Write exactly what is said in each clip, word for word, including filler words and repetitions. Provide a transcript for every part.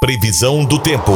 Previsão do tempo.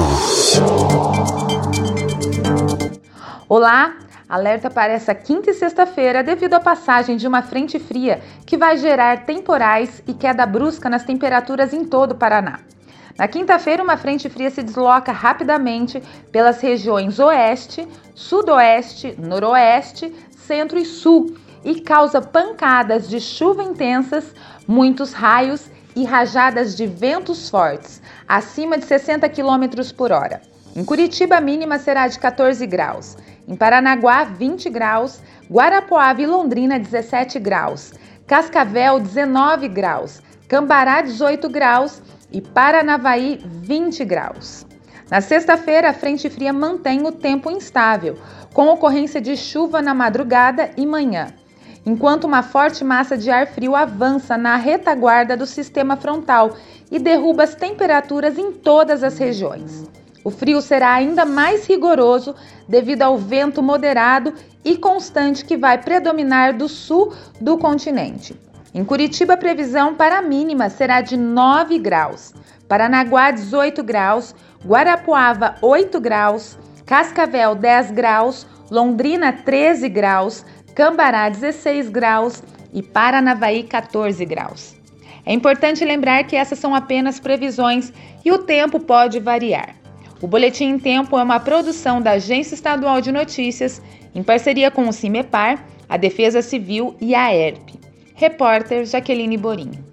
Olá! Alerta para essa quinta e sexta-feira devido à passagem de uma frente fria que vai gerar temporais e queda brusca nas temperaturas em todo o Paraná. Na quinta-feira, uma frente fria se desloca rapidamente pelas regiões oeste, sudoeste, noroeste, centro e sul e causa pancadas de chuva intensas, muitos raios e rajadas de ventos fortes, acima de sessenta quilômetros por hora. Em Curitiba, a mínima será de quatorze graus. Em Paranaguá, vinte graus. Guarapuava e Londrina, dezessete graus. Cascavel, dezenove graus. Cambará, dezoito graus. E Paranavaí, vinte graus. Na sexta-feira, a frente fria mantém o tempo instável, com ocorrência de chuva na madrugada e manhã, enquanto uma forte massa de ar frio avança na retaguarda do sistema frontal e derruba as temperaturas em todas as regiões. O frio será ainda mais rigoroso devido ao vento moderado e constante que vai predominar do sul do continente. Em Curitiba, a previsão para a mínima será de nove graus. Paranaguá, dezoito graus. Guarapuava, oito graus. Cascavel, dez graus. Londrina, treze graus. Cambará, dezesseis graus. E Paranavaí, quatorze graus. É importante lembrar que essas são apenas previsões e o tempo pode variar. O Boletim em Tempo é uma produção da Agência Estadual de Notícias, em parceria com o CIMEPAR, a Defesa Civil e a A E R P. Repórter Jaqueline Borim.